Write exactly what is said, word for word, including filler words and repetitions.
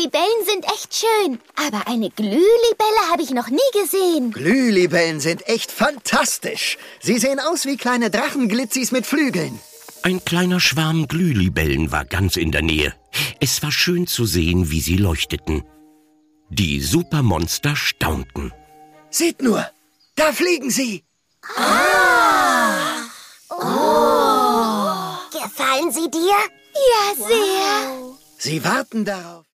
Libellen sind echt schön. Aber eine Glühlibelle habe ich noch nie gesehen. Glühlibellen sind echt fantastisch. Sie sehen aus wie kleine Drachenglitzis mit Flügeln. Ein kleiner Schwarm Glühlibellen war ganz in der Nähe. Es war schön zu sehen, wie sie leuchteten. Die Supermonster staunten. Seht nur, da fliegen sie. Ah! Oh! Gefallen sie dir? Ja, sehr. Sie warten darauf.